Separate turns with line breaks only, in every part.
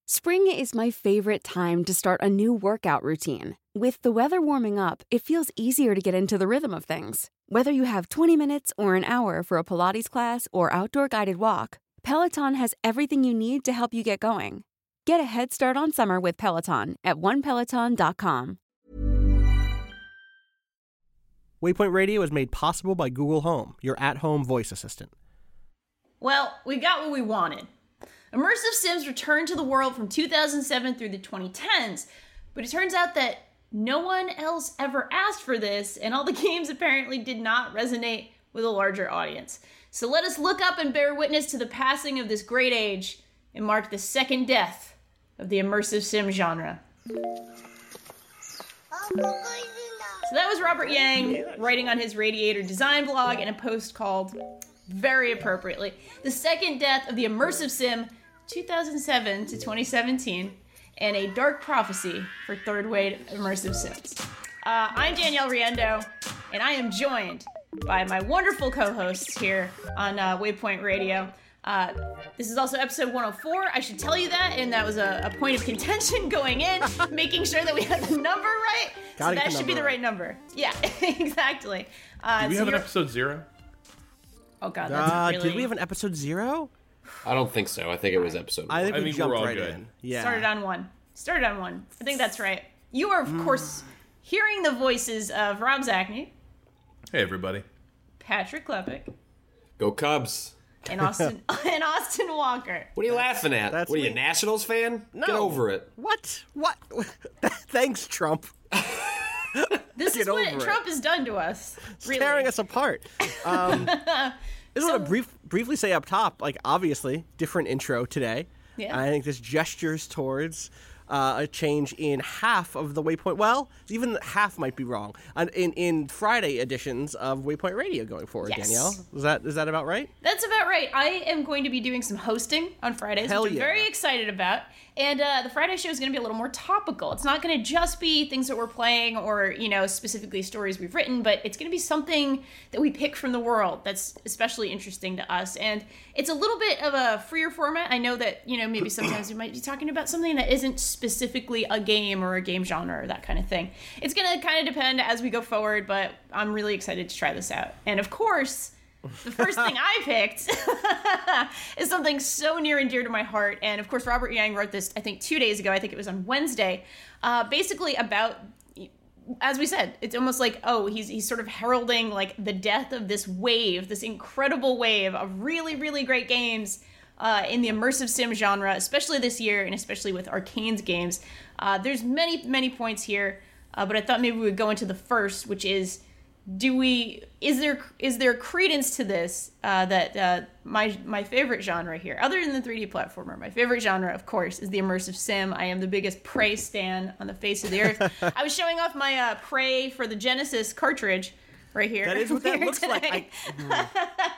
Spring is my favorite time to start a new workout routine. With the weather warming up, it feels easier to get into the rhythm of things. Whether you have 20 minutes or an hour for a Pilates class or outdoor guided walk, Peloton has everything you need to help you get going. Get a head start on summer with Peloton at onepeloton.com.
Waypoint Radio is made possible by Google Home, your at-home voice assistant.
Well, we got what we wanted. Immersive Sims returned to the world from 2007 through the 2010s, but it turns out that no one else ever asked for this, and all the games apparently did not resonate with a larger audience. So let us look up and bear witness to the passing of this great age and mark the second death of the immersive sim genre. So that was Robert Yang writing on his Radiator design blog in a post called, very appropriately, The Second Death of the Immersive Sim 2007 to 2017, and a dark prophecy for third-wave immersive sims. I'm Danielle Riendeau, and I am joined by my wonderful co-hosts here on Waypoint Radio. This is also episode 104. I should tell you that, and that was a point of contention going in, making sure that we had the number right. So that should be the right number. Yeah, exactly.
Do we have an episode 0?
Oh god, that's really...
Did we have an episode 0?
I don't think so. I think it was episode 1.
I think we jumped right
good.
in. Yeah.
Started on 1. I think that's right. You are, of course, hearing the voices of Rob Zachney.
Hey, everybody.
Patrick Klepek.
Go Cubs.
And Austin Walker.
What are you laughing at? What are you, a Nationals fan?
No.
Get over it.
What? Thanks, Trump.
This is what Trump has done to us. Really.
Tearing us apart. I just want to briefly say up top, like, obviously, different intro today.
Yeah.
I think this gestures towards a change in half of the Waypoint. Well, even half might be wrong. In Friday editions of Waypoint Radio going forward,
yes.
Danielle. Is that about right?
That's about right. I am going to be doing some hosting on Fridays, which I'm very excited about. And the Friday show is going to be a little more topical. It's not going to just be things that we're playing or, specifically stories we've written, but it's going to be something that we pick from the world that's especially interesting to us. And it's a little bit of a freer format. I know that, maybe sometimes we might be talking about something that isn't specifically a game or a game genre or that kind of thing. It's going to kind of depend as we go forward, but I'm really excited to try this out. And of course, the first thing I picked is something so near and dear to my heart. And of course, Robert Yang wrote this, I think, 2 days ago. I think it was on Wednesday. Basically about, as we said, it's almost like, he's sort of heralding like the death of this wave, this incredible wave of really, really great games in the immersive sim genre, especially this year and especially with Arcane's games. There's many, many points here, but I thought maybe we would go into the first, which is, is there credence to this, that my favorite genre here, other than the 3D platformer, my favorite genre, of course, is the immersive sim. I am the biggest Prey stan on the face of the earth. I was showing off my Prey for the Genesis cartridge right here.
That is what that looks
today.
like.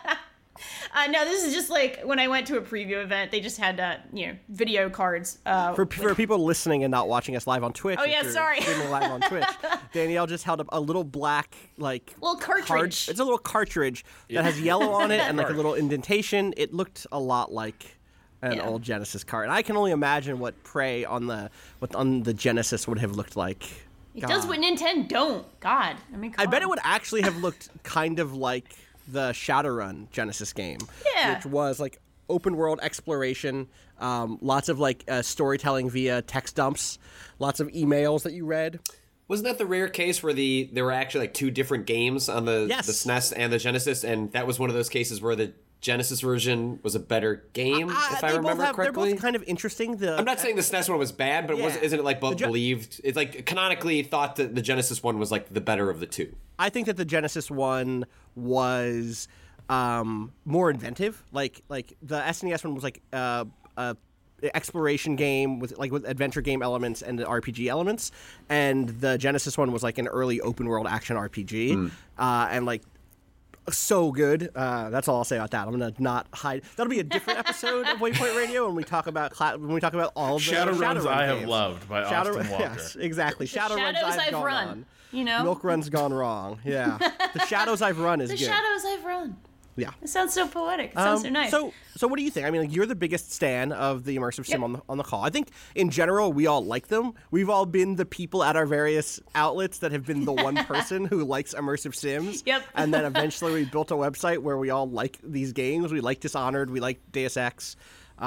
No, this is just like when I went to a preview event, they just had, video cards.
For people listening and not watching us live on Twitch.
Oh, yeah, sorry.
Streaming live on Twitch. Danielle just held up a little black,
little cartridge.
It's a little cartridge that has yellow on it and a little indentation. It looked a lot like an old Genesis card. And I can only imagine what Prey on the Genesis would have looked like.
It does what Nintendo don't. God. I mean,
I bet it would actually have looked kind of like the Shadowrun Genesis game, which was like open world exploration, lots of storytelling via text dumps, lots of emails that you read.
Wasn't that the rare case where there were actually 2 different games on the SNES and the Genesis, and that was one of those cases where the Genesis version was a better game, if I remember correctly?
They're both kind of interesting.
I'm not saying the SNES one was bad, but isn't it believed? It's canonically thought that the Genesis one was the better of the 2.
I think that the Genesis one was more inventive. Like the SNES one was a exploration game with adventure game elements and RPG elements, and the Genesis one was an early open world action RPG, and so good. That's all I'll say about that. I'm gonna not hide. That'll be a different episode of Waypoint Radio when we talk about all of the
Shadowruns I have
games.
loved by Austin Walker.
Yes, exactly. Shadowruns I've gone
run.
on. Milk Run's gone wrong. Yeah, the Shadows I've run is good.
The Shadows I've run.
Yeah.
It sounds so poetic. It sounds so nice.
So what do you think? I mean, like, you're the biggest stan of the immersive sim on the call. I think in general we all like them. We've all been the people at our various outlets that have been the one person who likes immersive sims.
Yep.
And then eventually we built a website where we all like these games. We like Dishonored. We like Deus Ex.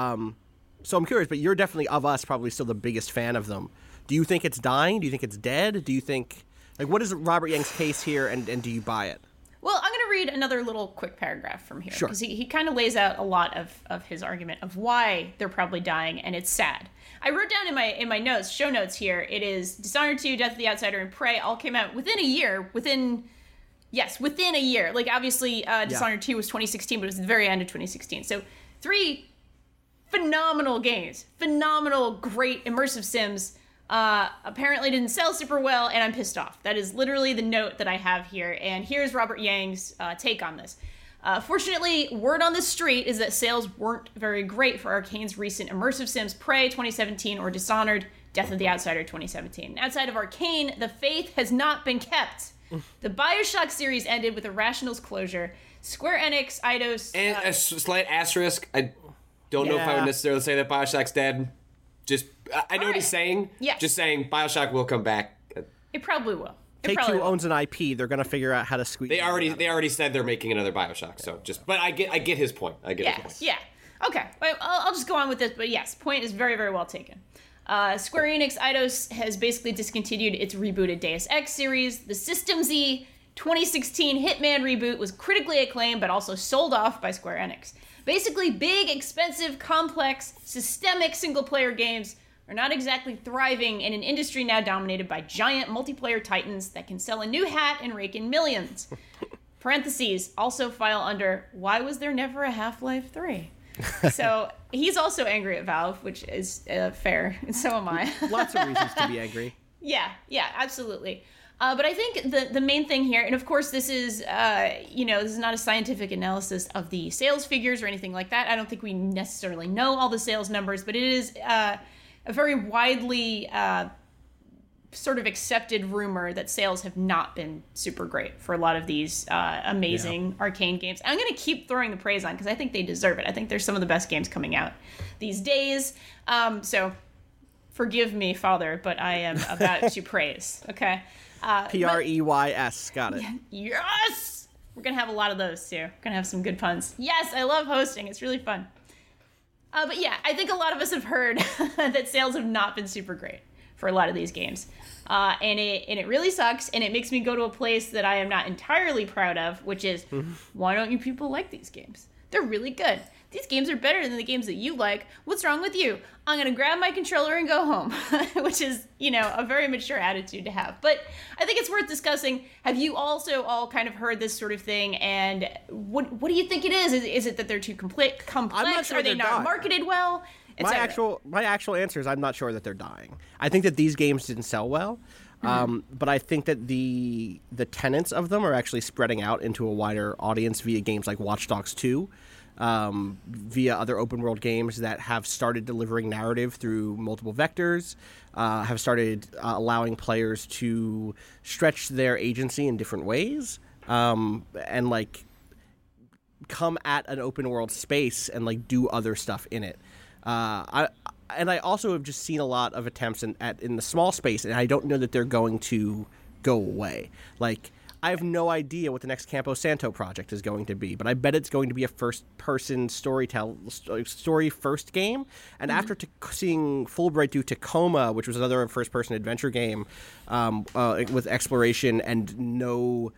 So I'm curious, but you're definitely, of us, probably still the biggest fan of them. Do you think it's dying? Do you think it's dead? Do you think, like, what is Robert Yang's case here, and do you buy it?
Well, I'm going to read another little quick paragraph from here.
Sure.
Because he kind of lays out a lot of his argument of why they're probably dying, and it's sad. I wrote down in my notes, show notes here, it is Dishonored 2, Death of the Outsider, and Prey all came out within a year. Within a year. Like, obviously, Dishonored 2 was 2016, but it was the very end of 2016. So, 3 phenomenal games. Phenomenal, great, immersive sims. Apparently didn't sell super well, and I'm pissed off. That is literally the note that I have here, and here's Robert Yang's take on this. Fortunately, word on the street is that sales weren't very great for Arcane's recent immersive sims Prey 2017 or Dishonored Death of the Outsider 2017. Outside of Arcane, the faith has not been kept. The BioShock series ended with Irrational's closure. Square Enix, Eidos...
And a slight asterisk, I don't know if I would necessarily say that BioShock's dead. Just, I know what he's saying.
Yes.
Just saying BioShock will come back.
It probably will.
Take-Two owns an IP. They're going to figure out how to squeeze.
They already said they're making another BioShock. So but I get his point. His point.
Yeah. Okay. Well, I'll just go on with this. But yes, point is very, very well taken. Square Enix Eidos has basically discontinued its rebooted Deus Ex series. The System Z 2016 Hitman reboot was critically acclaimed, but also sold off by Square Enix. Basically, big, expensive, complex, systemic single-player games are not exactly thriving in an industry now dominated by giant multiplayer titans that can sell a new hat and rake in millions. Parentheses, also file under, why was there never a Half-Life 3? So he's also angry at Valve, which is fair, and so am I.
Lots of reasons to be angry.
Yeah, absolutely. But I think the main thing here, and of course this is, this is not a scientific analysis of the sales figures or anything like that. I don't think we necessarily know all the sales numbers, but it is a very widely sort of accepted rumor that sales have not been super great for a lot of these amazing Arcane games. I'm going to keep throwing the praise on because I think they deserve it. I think they're some of the best games coming out these days. So forgive me, Father, but I am about to praise, okay?
Preys, got it.
Yes! We're going to have a lot of those, too. We're going to have some good puns. Yes, I love hosting. It's really fun. But yeah, I think a lot of us have heard that sales have not been super great for a lot of these games. And it really sucks, and it makes me go to a place that I am not entirely proud of, which is, why don't you people like these games? They're really good. These games are better than the games that you like. What's wrong with you? I'm going to grab my controller and go home, which is, a very mature attitude to have. But I think it's worth discussing. Have you also all kind of heard this sort of thing? And what do you think it is? Is it that they're too complex?
I'm not sure. Are they
not marketed well?
My actual answer is I'm not sure that they're dying. I think that these games didn't sell well. But I think that the tenets of them are actually spreading out into a wider audience via games like Watch Dogs 2, via other open world games that have started delivering narrative through multiple vectors, have started allowing players to stretch their agency in different ways, and like come at an open world space and like do other stuff in it. I also have just seen a lot of attempts in the small space, and I don't know that they're going to go away. Like, I have no idea what the next Campo Santo project is going to be, but I bet it's going to be a first-person story-first game. And after seeing Fulbright do Tacoma, which was another first-person adventure game with exploration and no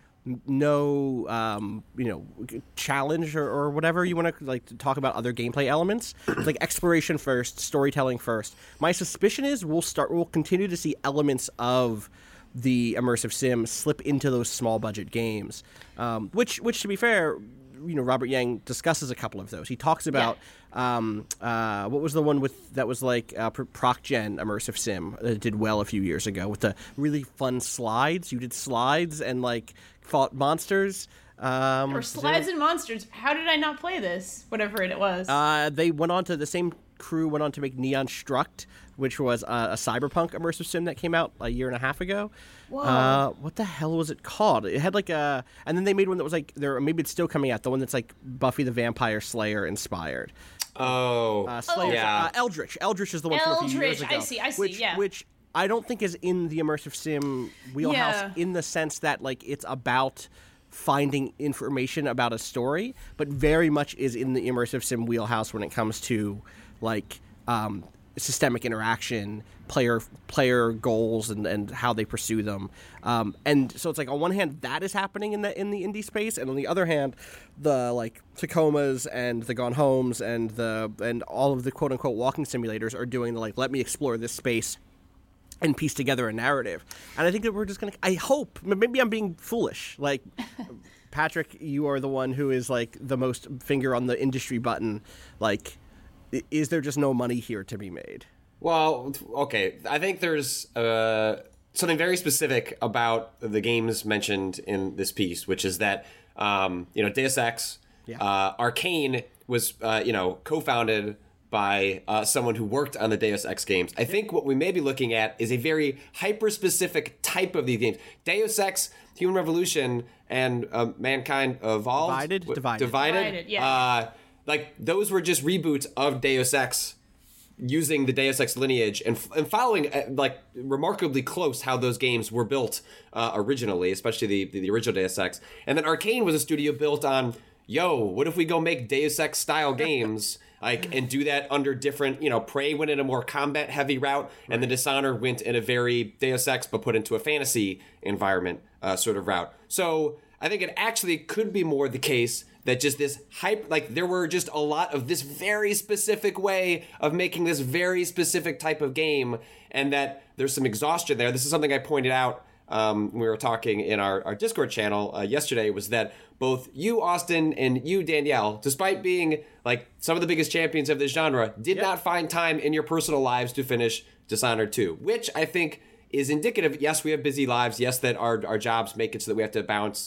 challenge or whatever you want to like to talk about other gameplay elements. It's like exploration first, storytelling first. My suspicion is we'll continue to see elements of the immersive sim slip into those small budget games, which to be fair, Robert Yang discusses a couple of those. He talks about what was the one that was like proc gen immersive sim that did well a few years ago with the really fun slides. You did slides and like fought monsters.
Or slides and monsters. How did I not play this? Whatever it was.
They went on to the same crew went on to make Neon Struct, which was a cyberpunk immersive sim that came out a year and a half ago.
Whoa.
What the hell was it called? It had like a, and then they made one that was like there. Maybe it's still coming out. The one that's like Buffy the Vampire Slayer inspired.
Slayer. Yeah.
Eldritch. Eldritch is the one from a few years ago.
I see.
Which I don't think is in the immersive sim wheelhouse in the sense that like it's about finding information about a story, but very much is in the immersive sim wheelhouse when it comes to like systemic interaction, player goals, and how they pursue them. And so it's like on one hand that is happening in the indie space, and on the other hand, the like Tacomas and the Gone Homes and all of the quote unquote walking simulators are doing the like let me explore this space and piece together a narrative. And I think that we're just going to, I hope, maybe I'm being foolish. Like, Patrick, you are the one who is like the most finger on the industry button. Like, is there just no money here to be made?
Well, okay. I think there's something very specific about the games mentioned in this piece, which is that, Deus Ex, Arcane was, co-founded by someone who worked on the Deus Ex games. I think what we may be looking at is a very hyper-specific type of these games. Deus Ex, Human Revolution, and Mankind Evolved.
Divided.
Yeah.
Like, those were just reboots of Deus Ex using the Deus Ex lineage and following, like, remarkably close how those games were built originally, especially the original Deus Ex. And then Arcane was a studio built on, what if we go make Deus Ex-style games... Like, and do that under different, Prey went in a more combat-heavy route, and the Dishonored went in a very Deus Ex, but put into a fantasy environment sort of route. So I think it actually could be more the case that just this hype, like, there were just a lot of this very specific way of making this very specific type of game, and that there's some exhaustion there. This is something I pointed out when we were talking in our Discord channel yesterday, was that both you, Austin, and you, Danielle, despite being like some of the biggest champions of this genre, did not find time in your personal lives to finish Dishonored 2, which I think is indicative. Yes, we have busy lives. Yes, that our jobs make it so that we have to balance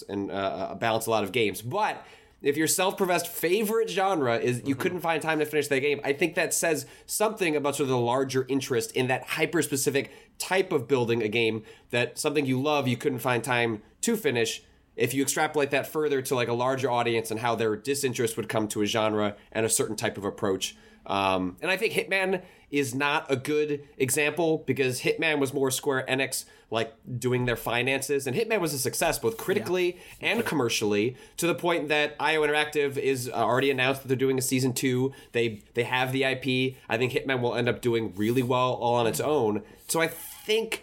a lot of games. But if your self-professed favorite genre is you couldn't find time to finish that game, I think that says something about sort of the larger interest in that hyper-specific type of building a game, that something you love, you couldn't find time to finish. If you extrapolate that further to like a larger audience and how their disinterest would come to a genre and a certain type of approach. And I think Hitman is not a good example because Hitman was more Square Enix like doing their finances, and Hitman was a success both critically and commercially, to the point that IO Interactive is already announced that they're doing a season 2. They have the IP. I think Hitman will end up doing really well all on its own. So I think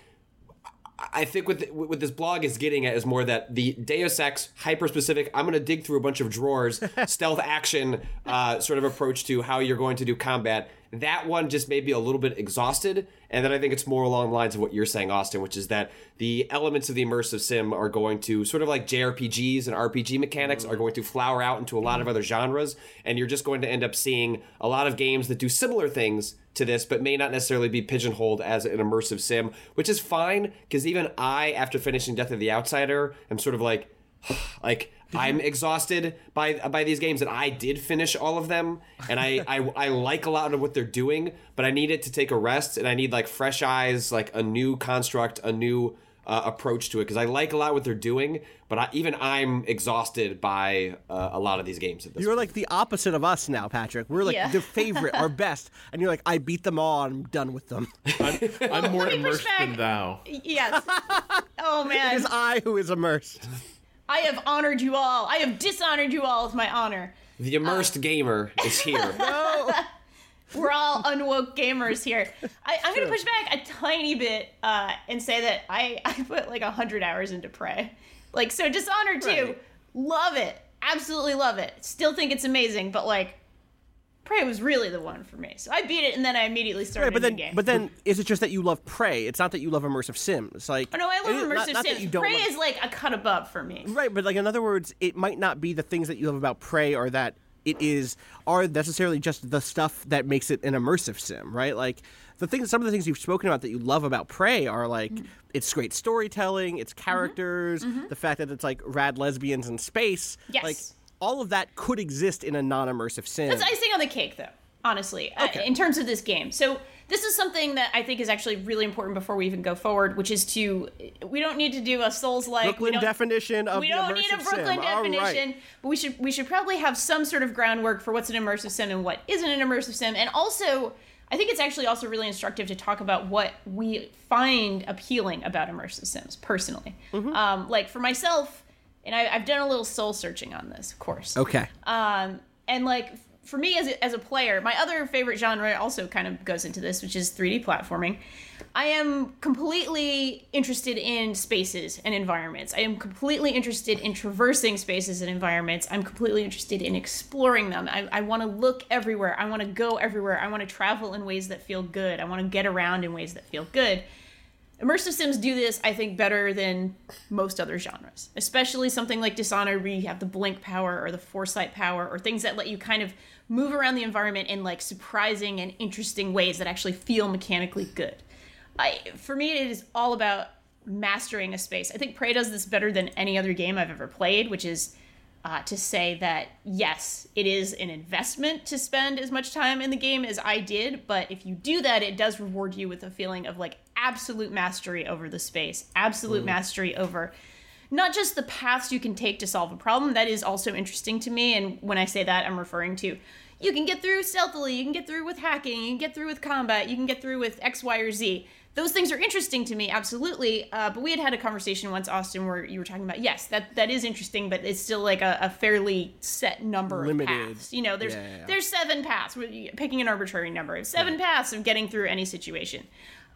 what this blog is getting at is more that the Deus Ex hyper-specific, I'm going to dig through a bunch of drawers, stealth action sort of approach to how you're going to do combat. That one just may be a little bit exhausted. And then I think it's more along the lines of what you're saying, Austin, which is that the elements of the immersive sim are going to, sort of like JRPGs and RPG mechanics, are going to flower out into a lot of other genres. And you're just going to end up seeing a lot of games that do similar things to this, but may not necessarily be pigeonholed as an immersive sim, which is fine, because even I, after finishing Death of the Outsider, am sort of like I'm exhausted by these games, and I did finish all of them, and I like a lot of what they're doing, but I need it to take a rest, and I need like fresh eyes, like a new construct, a new approach to it, because I like a lot what they're doing, but even I'm exhausted by a lot of these games. At this
You're
point.
like the opposite of us now, Patrick. We're like the favorite, our best, and you're like, I beat them all, and I'm done with them.
I'm more immersed than thou.
Yes. Oh man.
It is I who is immersed.
I have honored you all. I have dishonored you all with my honor.
The immersed gamer is here.
No.
We're all unwoke gamers here. I'm going to push back a tiny bit and say that I put like 100 hours into Prey. Like, so Dishonored 2, love it. Absolutely love it. Still think it's amazing, but like, Prey was really the one for me. So I beat it, and then I immediately started a new game.
But then, is it just that you love Prey? It's not that you love immersive sims. Like,
oh no, I love immersive sims. Prey is like a cut above for me.
Right, but like in other words, it might not be the things that you love about Prey, or that are necessarily just the stuff that makes it an immersive sim, right? Like some of the things you've spoken about that you love about Prey are like it's great storytelling, it's characters, the fact that it's like rad lesbians in space.
Yes.
Like all of that could exist in a non-immersive sim.
That's icing on the cake, though. honestly,
Okay.
in terms of this game. So this is something that I think is actually really important before we even go forward, which is we don't need to do a Souls-like
Brooklyn definition of
we
the
don't
immersive
need a Brooklyn
sim. All
definition,
right.
but we should probably have some sort of groundwork for what's an immersive sim and what isn't an immersive sim. And also, I think it's actually also really instructive to talk about what we find appealing about immersive sims personally. Like for myself, and I've done a little soul searching on this, of course.
Okay.
And like for me as a player, my other favorite genre also kind of goes into this, which is 3D platforming. I am completely interested in spaces and environments. I am completely interested in traversing spaces and environments. I'm completely interested in exploring them. I want to look everywhere. I want to go everywhere. I want to travel in ways that feel good. I want to get around in ways that feel good. Immersive sims do this, I think, better than most other genres, especially something like Dishonored, where you have the blink power or the foresight power or things that let you kind of move around the environment in like surprising and interesting ways that actually feel mechanically good. For me, it is all about mastering a space. I think Prey does this better than any other game I've ever played, which is to say that, yes, it is an investment to spend as much time in the game as I did, but if you do that, it does reward you with a feeling of like absolute mastery over the space, absolute mastery over not just the paths you can take to solve a problem. That is also interesting to me, and when I say that, I'm referring to you can get through stealthily, you can get through with hacking, you can get through with combat, you can get through with X, Y, or Z. Those things are interesting to me, absolutely. But we had a conversation once, Austin, where you were talking about, yes, that is interesting, but it's still like a fairly set number of paths. You know, there's 7 paths. We're picking an arbitrary number. 7 paths of getting through any situation.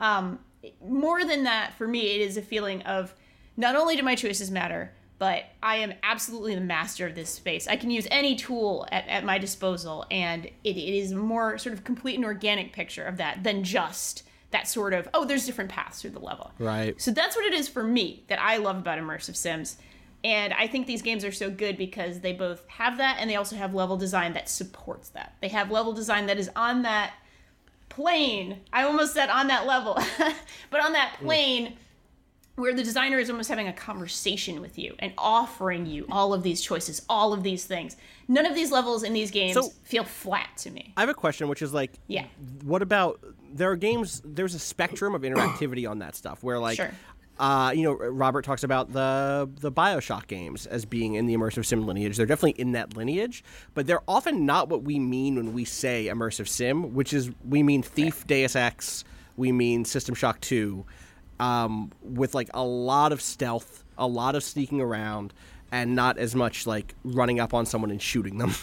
More than that, for me, it is a feeling of not only do my choices matter, but I am absolutely the master of this space. I can use any tool at my disposal, and it is a more sort of complete and organic picture of that than just that sort of, oh, there's different paths through the level.
Right.
So that's what it is for me that I love about immersive sims. And I think these games are so good because they both have that, and they also have level design that supports that. They have level design that is on that plane. I almost said on that level, but on that plane where the designer is almost having a conversation with you and offering you all of these choices, all of these things. None of these levels in these games feel flat to me.
I have a question, which is like, what about, there are games, there's a spectrum of interactivity on that stuff where like,
Sure.
Robert talks about the BioShock games as being in the immersive sim lineage. They're definitely in that lineage, but they're often not what we mean when we say immersive sim, which is, we mean Thief, Deus Ex, we mean System Shock 2, with like a lot of stealth, a lot of sneaking around, and not as much like running up on someone and shooting them.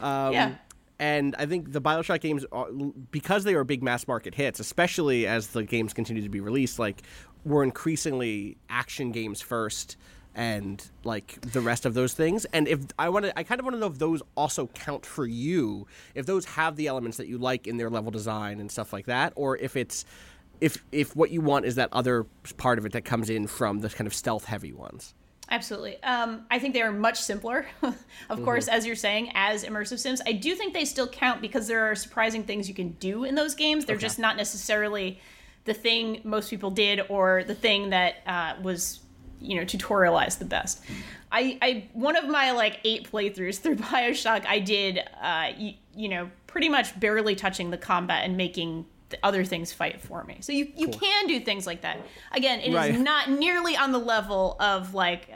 And I think the BioShock games, because they are big mass market hits, especially as the games continue to be released, like were increasingly action games first, and like the rest of those things. And if I kind of want to know if those also count for you, if those have the elements that you like in their level design and stuff like that, or if it's if what you want is that other part of it that comes in from the kind of stealth heavy ones.
Absolutely. I think they are much simpler, of course, as you're saying, as immersive sims. I do think they still count because there are surprising things you can do in those games. They're just not necessarily the thing most people did or the thing that was, tutorialized the best. One of my like 8 playthroughs through BioShock, I did, pretty much barely touching the combat and making the other things fight for me. So you can do things like that. Again, it is not nearly on the level of like,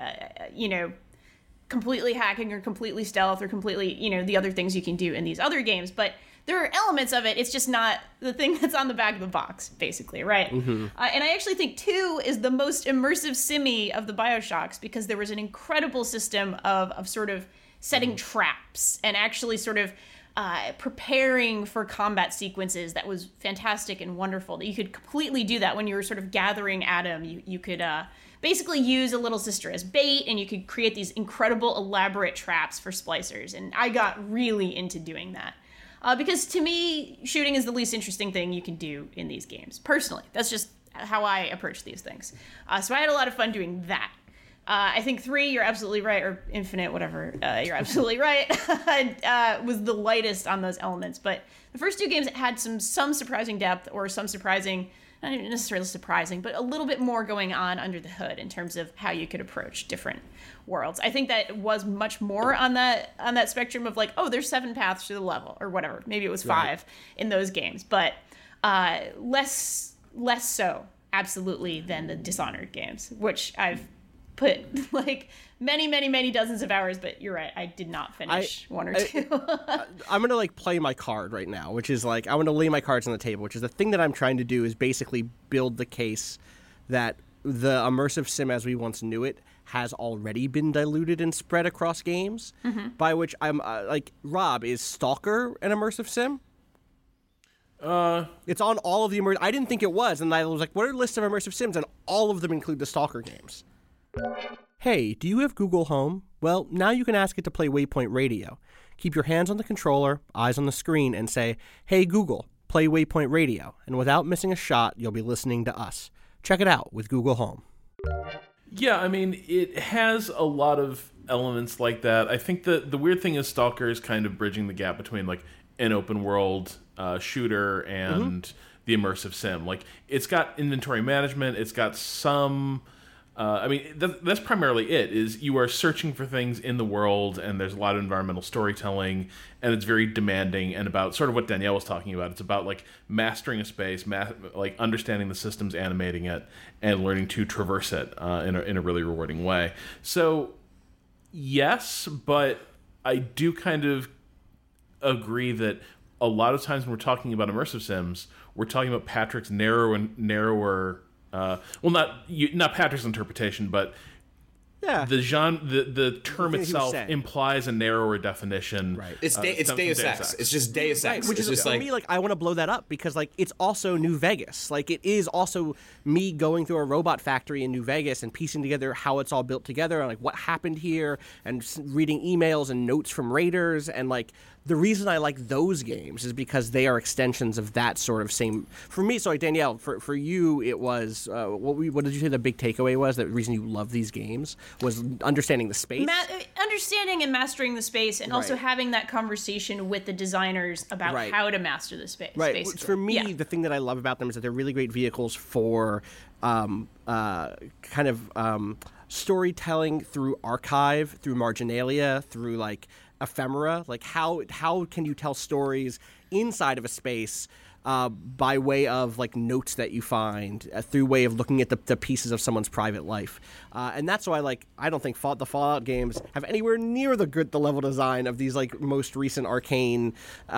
completely hacking or completely stealth or completely, the other things you can do in these other games. But there are elements of it. It's just not the thing that's on the back of the box, basically, right? Mm-hmm. And I actually think 2 is the most immersive simmy of the BioShocks because there was an incredible system of sort of setting traps and actually sort of preparing for combat sequences that was fantastic and wonderful. That you could completely do that when you were sort of gathering Adam. You could basically use a little sister as bait, and you could create these incredible, elaborate traps for splicers. And I got really into doing that. Because to me, shooting is the least interesting thing you can do in these games. Personally, that's just how I approach these things. So I had a lot of fun doing that. I think 3, you're absolutely right, or Infinite, whatever, you're absolutely right, was the lightest on those elements. But the first 2 games had some surprising depth, or some surprising, not necessarily surprising, but a little bit more going on under the hood in terms of how you could approach different worlds. I think that was much more on that spectrum of like, oh, there's 7 paths to the level, or whatever. Maybe it was 5 in those games, but less so, absolutely, than the Dishonored games, which I've put like many dozens of hours, but you're right, I did not finish 1 or 2.
I'm gonna like play my card right now, which is like I want to lay my cards on the table, which is the thing that I'm trying to do is basically build the case that the immersive sim as we once knew it has already been diluted and spread across games. By which I'm like, Rob, is Stalker an immersive sim? It's on all of the I didn't think it was, and I was like, what are lists of immersive sims? And all of them include the Stalker games. Hey, do you have Google Home? Well, now you can ask it to play Waypoint Radio. Keep your hands on the controller, eyes on the screen, and say, "Hey Google, play Waypoint Radio." And without missing a shot, you'll be listening to us. Check it out with Google Home.
Yeah, I mean, it has a lot of elements like that. I think the weird thing is Stalker is kind of bridging the gap between like an open world shooter and the immersive sim. Like, it's got inventory management, it's got some... I mean, that's primarily it, is you are searching for things in the world, and there's a lot of environmental storytelling, and it's very demanding, and about sort of what Danielle was talking about. It's about, like, mastering a space, like, understanding the systems, animating it, and learning to traverse it in a really rewarding way. So, yes, but I do kind of agree that a lot of times when we're talking about immersive sims, we're talking about Patrick's narrower not Patrick's interpretation, but the genre, the term itself implies a narrower definition.
Right. It's Deus Ex. It's just Deus Ex.
Right, which is just for me, like, I want to blow that up because, like, it's also New Vegas. Like, it is also me going through a robot factory in New Vegas and piecing together how it's all built together and like what happened here, and reading emails and notes from raiders. And like, the reason I like those games is because they are extensions of that sort of same. For me, so like Danielle, for you, it was what did you say the big takeaway was? The reason you love these games was understanding the space,
understanding and mastering the space, and also having that conversation with the designers about how to master the space.
Right. Basically. For me, the thing that I love about them is that they're really great vehicles for storytelling through archive, through marginalia, through like ephemera. Like how can you tell stories inside of a space by way of like notes that you find, through way of looking at the pieces of someone's private life, and that's why I don't think the Fallout games have anywhere near the level design of these like most recent Arcane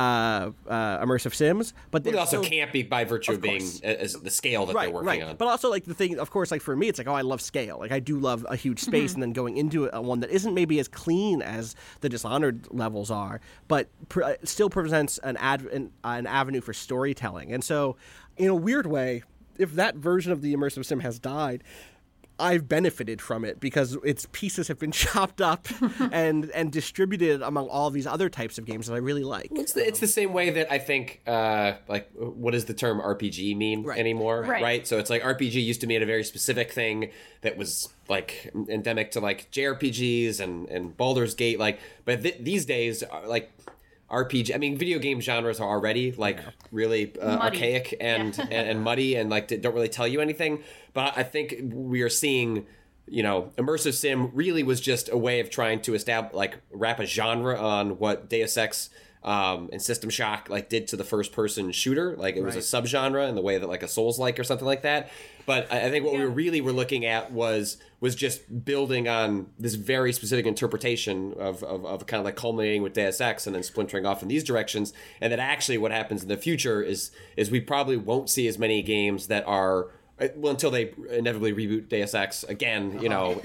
immersive sims. But
it also can't be by virtue of being as the scale that they're working on.
But also like the thing, of course, like for me, it's like, oh, I love scale. Like I do love a huge space, and then going into one that isn't maybe as clean as the Dishonored levels are, but still presents an avenue for storytelling. And so, in a weird way, if that version of the immersive sim has died, I've benefited from it because its pieces have been chopped up and distributed among all these other types of games that I really like.
It's the same way that I think, like, what does the term RPG mean anymore? Right. So it's like RPG used to mean a very specific thing that was like endemic to like JRPGs and Baldur's Gate. Like, but these days, like, RPG, I mean, video game genres are already like really archaic and muddy and like don't really tell you anything. But I think we are seeing, immersive sim really was just a way of trying to wrap a genre on what Deus Ex and System Shock like did to the first person shooter. Like it was a subgenre in the way that like a Souls-like or something like that. But I think what we really were looking at was just building on this very specific interpretation of kind of like culminating with Deus Ex and then splintering off in these directions. And that actually what happens in the future is we probably won't see as many games that are, well, until they inevitably reboot Deus Ex again,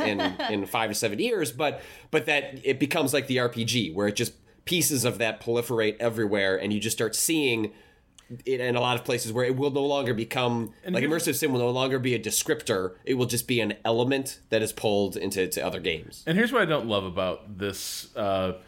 in 5 to 7 years, but that it becomes like the RPG where it just pieces of that proliferate everywhere, and you just start seeing it in a lot of places where it will no longer become like immersive sim will no longer be a descriptor. It will just be an element that is pulled into other games.
And here's what I don't love about this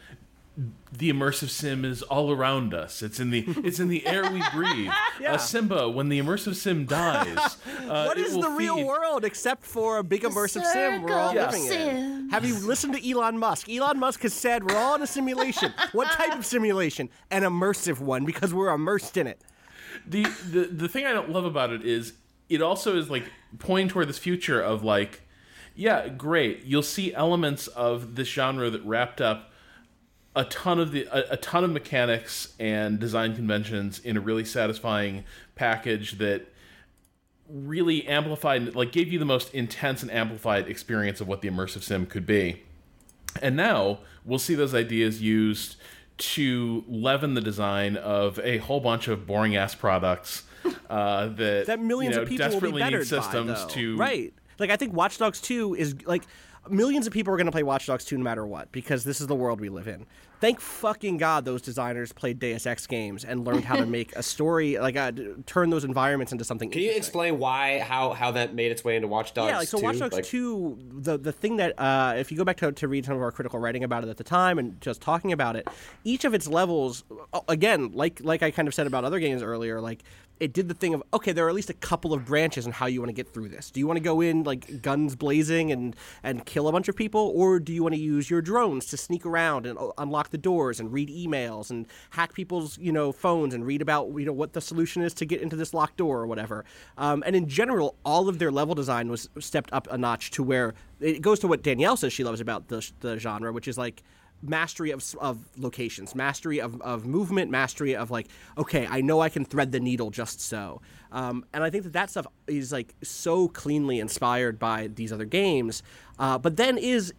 the immersive sim is all around us. It's in the air we breathe.
Yeah.
Simba, when the immersive sim dies,
what is the real world except for a big immersive sim we're all living in? Have you listened to Elon Musk? Elon Musk has said we're all in a simulation. What type of simulation? An immersive one, because we're immersed in it.
The thing I don't love about it is it also is like pointing toward this future of like, yeah, great. You'll see elements of this genre that wrapped up a ton of mechanics and design conventions in a really satisfying package that really amplified, like gave you the most intense and amplified experience of what the immersive sim could be. And now we'll see those ideas used to leaven the design of a whole bunch of boring ass products that
millions of people
desperately
will be bettered
need systems
by, though.
to
Right. Like, I think Watch Dogs 2 is like millions of people are going to play Watch Dogs 2 no matter what, because this is the world we live in. Thank fucking God those designers played Deus Ex games and learned how to make a story, like turn those environments into something.
Can you explain how that made its way into Watch Dogs 2?
Yeah, like, so Watch Dogs 2, the thing that, if you go back to read some of our critical writing about it at the time and just talking about it, each of its levels, again, like I kind of said about other games earlier, like, it did the thing of, okay, there are at least a couple of branches on how you want to get through this. Do you want to go in, like, guns blazing and kill a bunch of people, or do you want to use your drones to sneak around and unlock the doors and read emails and hack people's, phones and read about, what the solution is to get into this locked door or whatever. And in general, all of their level design was stepped up a notch to where it goes to what Danielle says she loves about the genre, which is, like, mastery of locations, mastery of movement, mastery of like, okay, I know I can thread the needle just so. And I think that stuff is like so cleanly inspired by these other games, but then is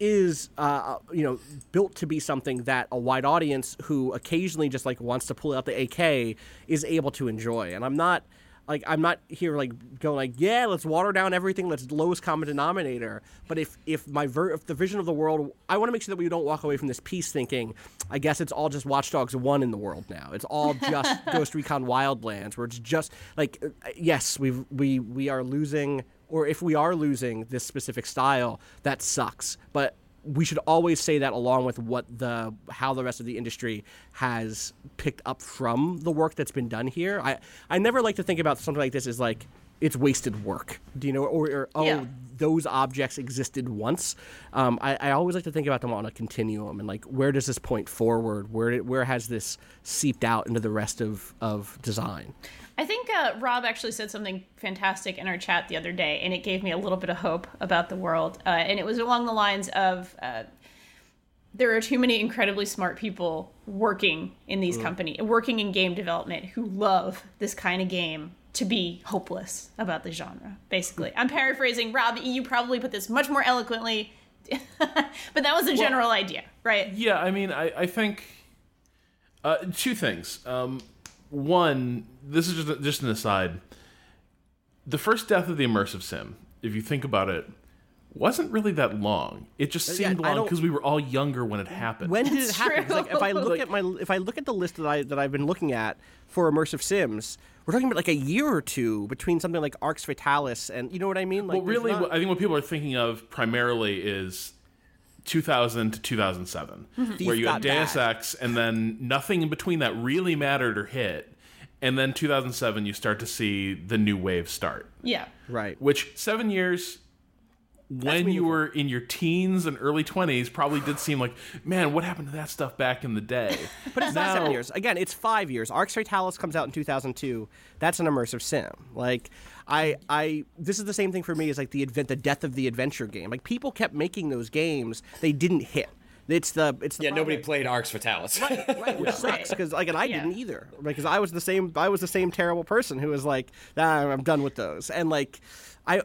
built to be something that a wide audience who occasionally just like wants to pull out the AK is able to enjoy. And I'm not here like going like, yeah, let's water down everything. Let's lowest common denominator. But if the vision of the world, I want to make sure that we don't walk away from this piece thinking, I guess it's all just Watch Dogs 1 in the world now. It's all just Ghost Recon Wildlands, where it's just like, yes, we are losing, or if we are losing this specific style, that sucks. But we should always say that along with how the rest of the industry has picked up from the work that's been done here. I never like to think about something like this as like it's wasted work. Do you know? Or those objects existed once. I always like to think about them on a continuum and like, where does this point forward? Where has this seeped out into the rest of design?
I think Rob actually said something fantastic in our chat the other day, and it gave me a little bit of hope about the world. And it was along the lines of there are too many incredibly smart people working in these companies, working in game development, who love this kind of game to be hopeless about the genre, basically. I'm paraphrasing. Rob, you probably put this much more eloquently, but that was the general idea, right?
Yeah, I mean, I think two things. One, this is just an aside. The first death of the immersive sim, if you think about it, wasn't really that long. It just seemed long because we were all younger when it happened.
When did it happen? Like, if I look at the list that I've been looking at for immersive sims, we're talking about like a year or two between something like Arx Fatalis and, you know what I mean? Like,
well, really, I think what people are thinking of primarily is 2000 to 2007, where you had Deus Ex, and then nothing in between that really mattered or hit. And then 2007, you start to see the new wave start.
Yeah.
Right.
Which 7 years, when you were in your teens and early 20s, probably did seem like, man, what happened to that stuff back in the day?
But it's not 7 years. Again, it's 5 years. Arx Fatalis comes out in 2002. That's an immersive sim. Like, this is the same thing for me as like the death of the adventure game. Like, people kept making those games. They didn't hit. It's the
nobody played Arx Fatalis.
Right, which sucks because like, and I didn't either, because I was the same terrible person who was like, I'm done with those. And like, I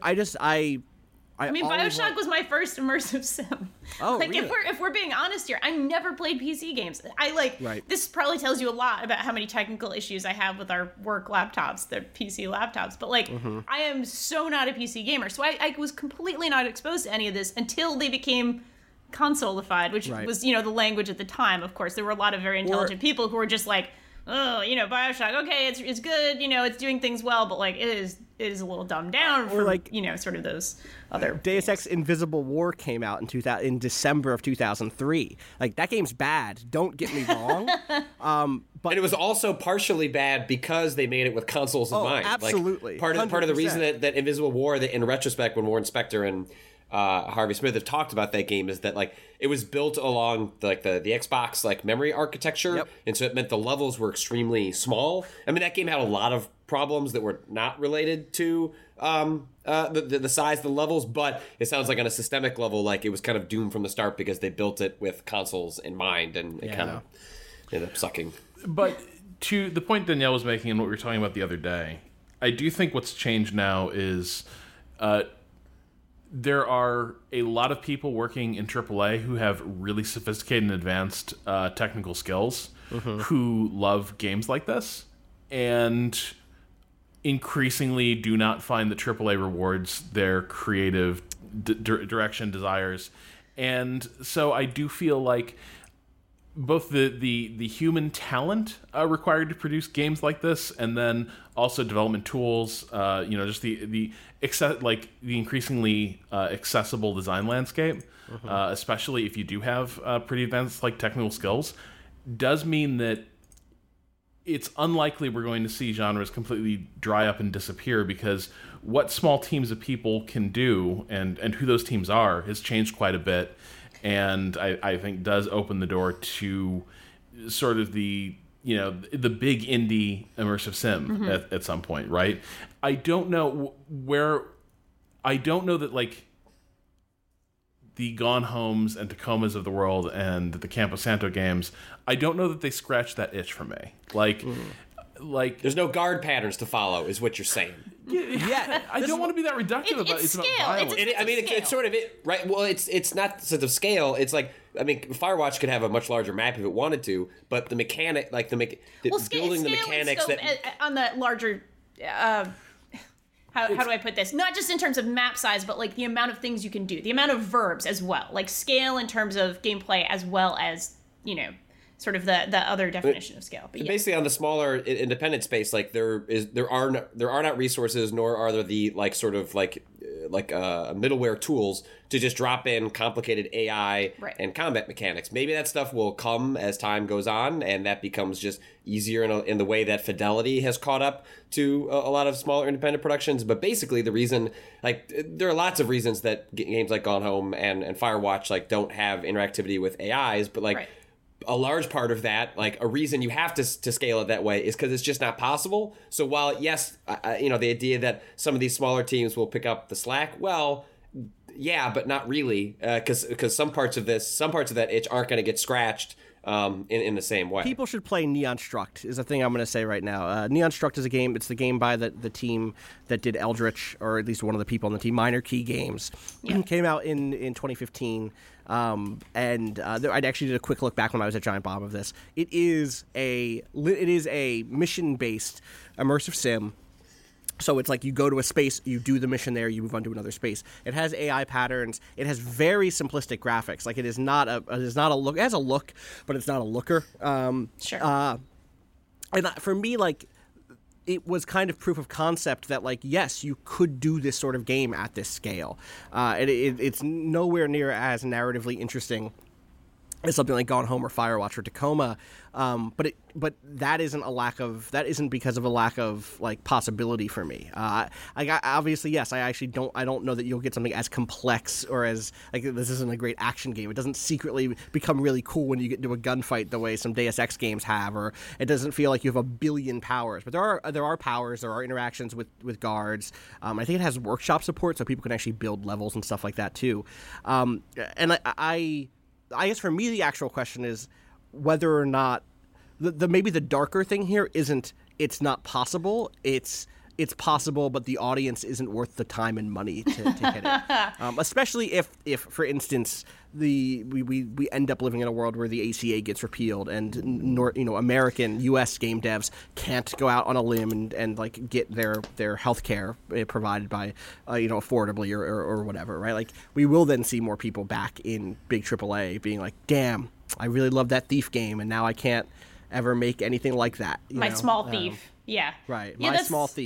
mean,
BioShock was my first immersive sim.
Oh,
like,
really?
if we're being honest here, I never played PC games. This probably tells you a lot about how many technical issues I have with our work laptops, the PC laptops. But like, I am so not a PC gamer, so I was completely not exposed to any of this until they became console-ified, which was, the language at the time. Of course, there were a lot of very intelligent people who were just like, oh, BioShock, okay, it's good, it's doing things well, but like, it is is a little dumbed down for
like,
sort of those other
Deus Ex Invisible War came out in December of 2003. Like, that game's bad. Don't get me wrong.
But it was also partially bad because they made it with consoles in mind.
Absolutely.
Like, part of the reason that Invisible War, that in retrospect, when Warren Spector and Harvey Smith have talked about that game, is that like it was built along the Xbox like memory architecture, and so it meant the levels were extremely small. I mean, that game had a lot of problems that were not related to the size of the levels, but it sounds like on a systemic level, like it was kind of doomed from the start because they built it with consoles in mind, and it kind of ended up sucking.
But to the point Danielle was making and what we were talking about the other day, I do think what's changed now is there are a lot of people working in AAA who have really sophisticated and advanced technical skills who love games like this, and increasingly do not find that AAA rewards their creative direction, desires. And so I do feel like both the human talent required to produce games like this, and then also development tools, just the increasingly accessible design landscape, especially if you do have pretty advanced like technical skills, does mean that it's unlikely we're going to see genres completely dry up and disappear, because what small teams of people can do and who those teams are has changed quite a bit. And I think does open the door to sort of the big indie immersive sim at some point, right? I don't know that like the Gone Homes and Tacomas of the world and the Campo Santo games, I don't know that they scratch that itch for me. Like
there's no guard patterns to follow, is what you're saying.
Yeah, I don't want to be that reductive about
it's
about
scale.
violence.
It's sort of it, right? Well, it's not sense of scale. It's like, I mean, Firewatch could have a much larger map if it wanted to, but the mechanic, like building the mechanics that
on the larger. How do I put this? Not just in terms of map size, but like the amount of things you can do, the amount of verbs as well, like scale in terms of gameplay as well as sort of the other definition of scale. But
basically, on the smaller independent space, like there are not resources, nor are there the like sort of like middleware tools to just drop in complicated AI and combat mechanics. Maybe that stuff will come as time goes on, and that becomes just easier in the way that fidelity has caught up to a lot of smaller independent productions. But basically, the reason, like, there are lots of reasons that games like Gone Home and Firewatch like don't have interactivity with AIs, but like. Right. A large part of that, like a reason you have to scale it that way, is because it's just not possible. So while, yes, the idea that some of these smaller teams will pick up the slack, well, yeah, but not really, because some parts of that itch aren't going to get scratched in the same way.
People should play Neon Struct is a thing I'm going to say right now. Neon Struct is a game. It's the game by the team that did Eldritch, or at least one of the people on the team, Minor Key Games. Yeah. Came out in 2015. I actually did a quick look back when I was at Giant Bomb of this. It is a mission-based immersive sim. So it's like you go to a space, you do the mission there, you move on to another space. It has AI patterns. It has very simplistic graphics. Like it is not a look. It has a look, but it's not a looker.
Sure.
And for me, like, it was kind of proof of concept that, like, yes, you could do this sort of game at this scale. It's nowhere near as narratively interesting as something like Gone Home or Firewatch or Tacoma, but that isn't because of a lack of like possibility for me. Obviously, yes, I don't know that you'll get something as complex or as like this isn't a great action game. It doesn't secretly become really cool when you get into a gunfight the way some Deus Ex games have, or it doesn't feel like you have a billion powers. But there are powers, there are interactions with guards. I think it has workshop support, so people can actually build levels and stuff like that too. And I guess for me the actual question is whether or not maybe the darker thing here isn't it's not possible, it's possible, but the audience isn't worth the time and money to hit it. Especially if for instance we end up living in a world where the ACA gets repealed and American US game devs can't go out on a limb and like get their healthcare provided by affordably or whatever, right? Like we will then see more people back in big AAA being like, damn, I really love that Thief game and now I can't ever make anything like that.
Small Thief. Yeah.
Right.
Yeah,
Small Thief.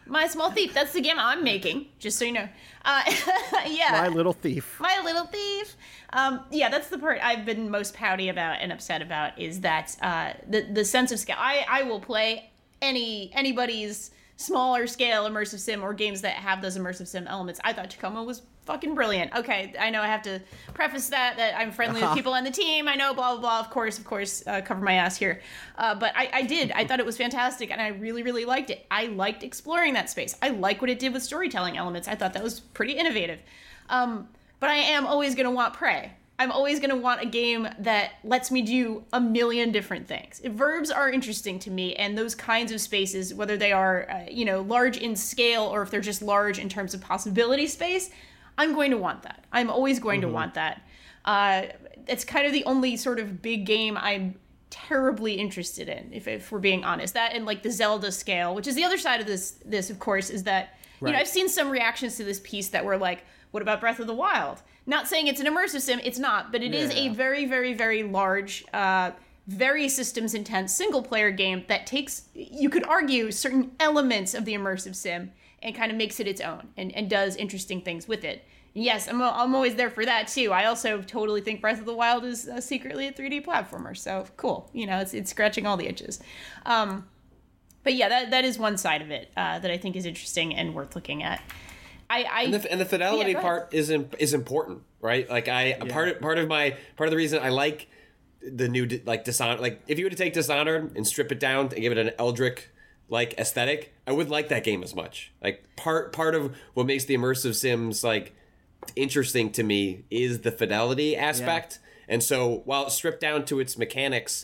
My Small Thief. That's the game I'm making, just so you know. Yeah.
My Little Thief.
My Little Thief. Yeah, that's the part I've been most pouty about and upset about, is that the sense of scale. I will play anybody's smaller scale immersive sim or games that have those immersive sim elements. I thought Tacoma was fucking brilliant. Okay, I know I have to preface that I'm friendly with people on the team. I know, blah, blah, blah. Of course, cover my ass here. But I did. I thought it was fantastic, and I really, really liked it. I liked exploring that space. I like what it did with storytelling elements. I thought that was pretty innovative. But I am always going to want Prey. I'm always going to want a game that lets me do a million different things. Verbs are interesting to me, and those kinds of spaces, whether they are, large in scale or if they're just large in terms of possibility space, I'm going to want that. I'm always going to want that. It's kind of the only sort of big game I'm terribly interested in, if we're being honest. That and like the Zelda scale, which is the other side of this of course, is that, I've seen some reactions to this piece that were like, what about Breath of the Wild? Not saying it's an immersive sim, it's not, but it is a very, very, very large, very systems intense single player game that takes, you could argue, certain elements of the immersive sim and kind of makes it its own and does interesting things with it. And yes, I'm always there for that too. I also totally think Breath of the Wild is secretly a 3D platformer, so cool. It's scratching all the itches. But yeah, that is one side of it that I think is interesting and worth looking at.
And the fidelity part is important, right? Like part of the reason I like the new Dishonored, like if you were to take Dishonored and strip it down and give it an Eldritch like aesthetic, I would like that game as much. Like part of what makes the immersive sims like interesting to me is the fidelity aspect. And so while it's stripped down to its mechanics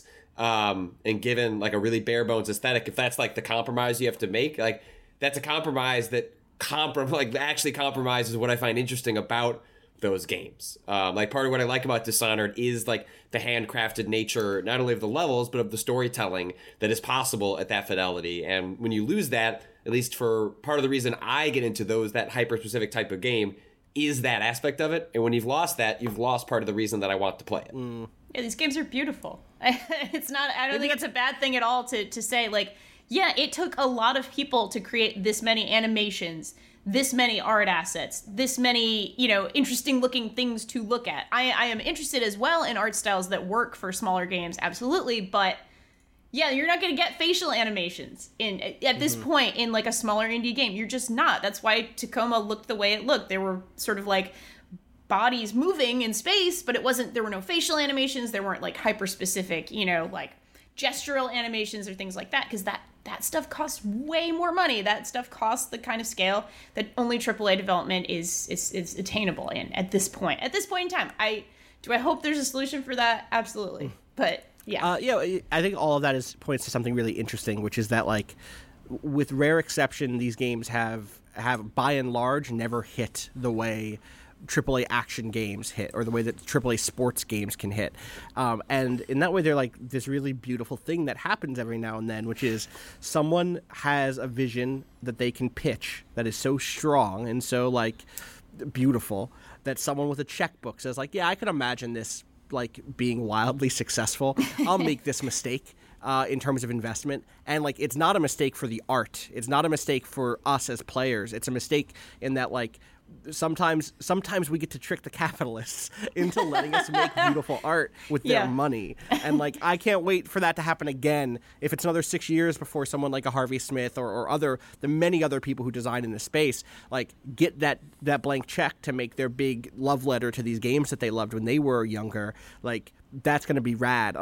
and given like a really bare bones aesthetic, if that's like the compromise you have to make, like that's a compromise that actually compromises what I find interesting about those games. Like part of what I like about Dishonored is like the handcrafted nature, not only of the levels, but of the storytelling that is possible at that fidelity. And when you lose that, at least for part of the reason I get into that hyper-specific type of game, is that aspect of it. And when you've lost that, you've lost part of the reason that I want to play it.
Yeah, these games are beautiful. It's not, I don't think it's a bad thing at all to say, like, yeah, it took a lot of people to create this many animations, this many art assets, this many, interesting looking things to look at. I am interested as well in art styles that work for smaller games, absolutely, but yeah, you're not going to get facial animations at this point in like a smaller indie game. You're just not. That's why Tacoma looked the way it looked. There were sort of like bodies moving in space, but there were no facial animations. There weren't like hyper specific, like gestural animations or things like that, because that stuff costs way more money. That stuff costs the kind of scale that only AAA development is attainable in at this point. At this point in time, I hope there's a solution for that? Absolutely. But yeah.
I think all of that points to something really interesting, which is that like with rare exception, these games have by and large never hit the way AAA action games hit, or the way that AAA sports games can hit. And in that way, they're like this really beautiful thing that happens every now and then, which is someone has a vision that they can pitch that is so strong and so like beautiful that someone with a checkbook says like, yeah, I can imagine this like being wildly successful. I'll make this mistake in terms of investment. And like, it's not a mistake for the art. It's not a mistake for us as players. It's a mistake in that like, sometimes we get to trick the capitalists into letting us make beautiful art with their money. And like, I can't wait for that to happen again. If it's another 6 years before someone like a Harvey Smith or the many other people who design in this space, like get that blank check to make their big love letter to these games that they loved when they were younger, like that's going to be rad.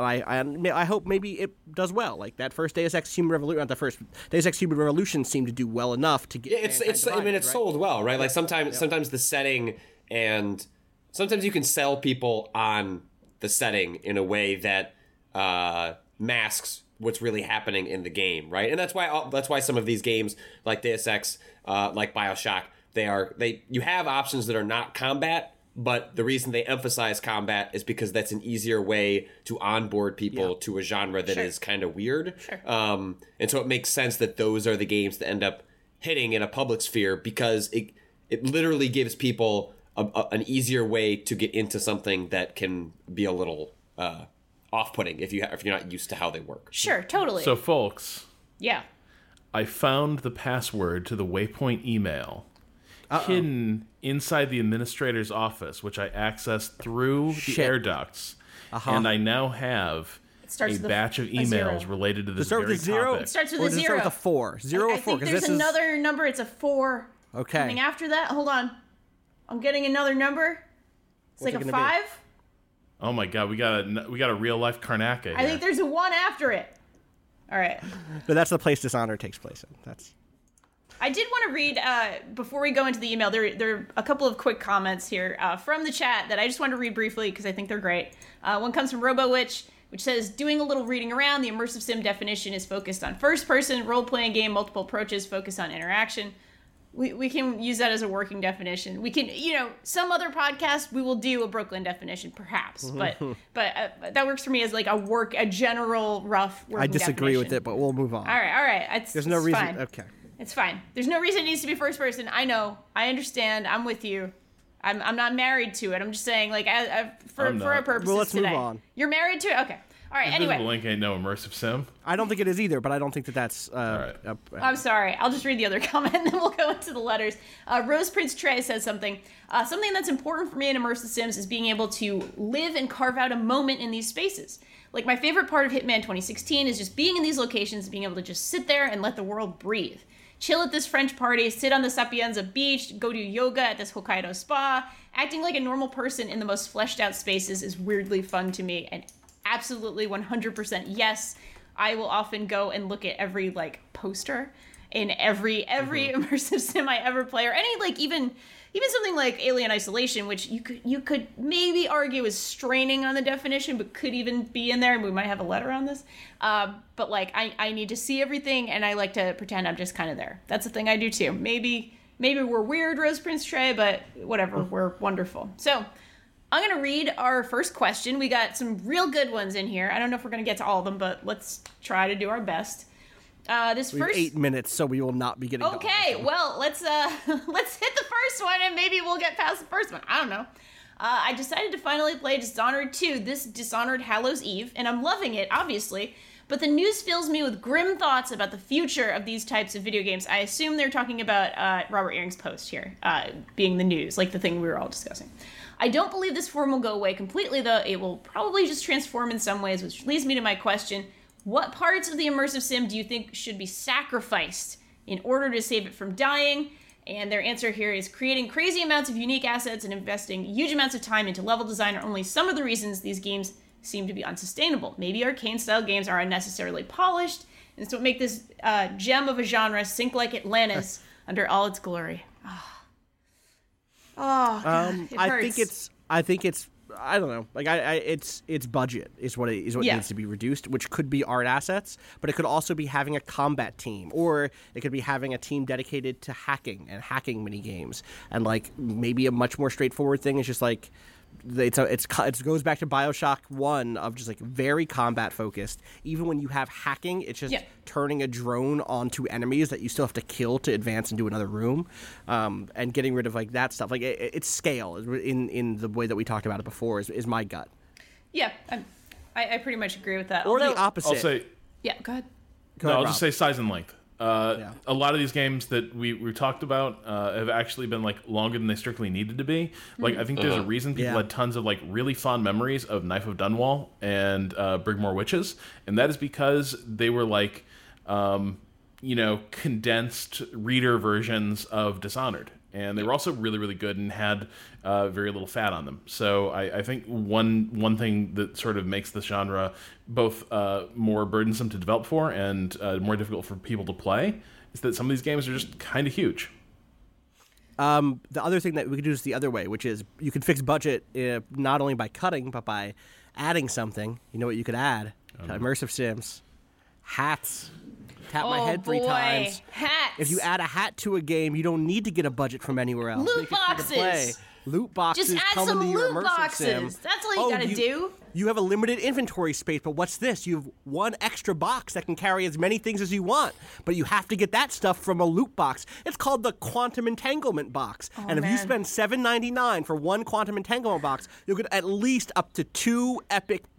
I hope maybe it does well. Like that first Deus Ex Human Revolution, not the first Deus Ex Human Revolution seemed to do well enough to get.
Yeah, it's
right?
sold well, right? Like sometimes the setting, and sometimes you can sell people on the setting in a way that masks what's really happening in the game, right? And that's why some of these games like Deus Ex, like BioShock, you have options that are not combat. But the reason they emphasize combat is because that's an easier way to onboard people to a genre that is kind of weird.
Sure.
And so it makes sense that those are the games that end up hitting in a public sphere, because it literally gives people an easier way to get into something that can be a little off-putting if you're not used to how they work.
Sure, totally.
So, folks.
Yeah.
I found the password to the Waypoint email hidden inside the administrator's office, which I accessed through the air ducts. And I now have a batch of emails related to this very topic.
It starts with a 0.
Does it start with a 4? 0 or 4?
I think there's another number. It's a 4.
Okay.
Coming after that. Hold on. I'm getting another number. It's like a 5.
Oh my god, we got a real life Karnaka here.
I think there's a 1 after it. All right.
But that's the place Dishonored takes place in.
I did want to read, before we go into the email, there are a couple of quick comments here from the chat that I just want to read briefly because I think they're great. One comes from RoboWitch, which says, doing a little reading around, the immersive sim definition is focused on first-person, role-playing game, multiple approaches, focus on interaction. We can use that as a working definition. We can, some other podcast, we will do a Brooklyn definition, perhaps. But that works for me as like a general rough working
I disagree
definition.
with it, but we'll move on.
All right.
There's no reason.
Fine.
Okay.
It's fine. There's no reason it needs to be first person. I know. I understand. I'm with you. I'm not married to it. I'm just saying, like, for our purposes
well, let's
today.
Move on.
You're married to it? Okay. All right, anyway.
Invisible Ink ain't no immersive sim.
I don't think it is either, but I don't think that's...
All right.
I'm sorry. I'll just read the other comment, and then we'll go into the letters. Rose Prince Trey says something. Something that's important for me in immersive sims is being able to live and carve out a moment in these spaces. Like, my favorite part of Hitman 2016 is just being in these locations, being able to just sit there and let the world breathe. Chill at this French party, sit on the Sapienza beach, go do yoga at this Hokkaido spa. Acting like a normal person in the most fleshed out spaces is weirdly fun to me. And absolutely 100% yes, I will often go and look at every like poster in every immersive sim I ever play, or any like even something like Alien Isolation, which you could maybe argue is straining on the definition, but could even be in there, and we might have a letter on this. But like I need to see everything, and I like to pretend I'm just kind of there. That's a thing I do too. Maybe we're weird, Rose Prince Trey, but whatever, we're wonderful. So I'm going to read our first question. We got some real good ones in here. I don't know if we're going to get to all of them, but let's try to do our best.
We have 8 minutes, so we will not be getting to all of them.
Well, let's hit the first one, and maybe we'll get past the first one. I don't know. I decided to finally play Dishonored 2, this Dishonored Hallows Eve, and I'm loving it, obviously. But the news fills me with grim thoughts about the future of these types of video games. I assume they're talking about Robert Ehring's post here, being the news, like the thing we were all discussing. I don't believe this form will go away completely, though. It will probably just transform in some ways, which leads me to my question. What parts of the immersive sim do you think should be sacrificed in order to save it from dying? And their answer here is creating crazy amounts of unique assets and investing huge amounts of time into level design are only some of the reasons these games seem to be unsustainable. Maybe arcane-style games are unnecessarily polished, and it's what make this gem of a genre sink like Atlantis under all its glory. God, it hurts.
I think it's I don't know. Like it's budget is what needs to be reduced, which could be art assets, but it could also be having a combat team, or it could be having a team dedicated to hacking and hacking mini games, and like maybe a much more straightforward thing is just like. It goes back to BioShock 1 of just like very combat focused. Even when you have hacking, it's just turning a drone onto enemies that you still have to kill to advance into another room, and getting rid of like that stuff. Like it's scale in the way that we talked about it before is my gut.
Yeah, I pretty much agree with that.
Or the opposite.
I'll say.
Yeah, go ahead.
I'll just say size and length. A lot of these games that we talked about have actually been like longer than they strictly needed to be. Like I think there's a reason people had tons of like really fond memories of Knife of Dunwall and Brigmore Witches, and that is because they were like condensed reader versions of Dishonored. And they were also really, really good and had very little fat on them. So I think one thing that sort of makes this genre both more burdensome to develop for and more difficult for people to play is that some of these games are just kind of huge.
The other thing that we could do is the other way, which is you could fix budget not only by cutting, but by adding something. You know what you could add to immersive sims? Hats. Tap my head 3 times.
Hats.
If you add a hat to a game, you don't need to get a budget from anywhere else.
Loot boxes.
Loot boxes.
Just add
come
some
into your
loot
immersive
boxes.
sim.
That's all you gotta do.
You have a limited inventory space, but what's this? You have one extra box that can carry as many things as you want, but you have to get that stuff from a loot box. It's called the Quantum Entanglement box. And if you spend $7.99 for one Quantum Entanglement box, you'll get at least up to 2 epic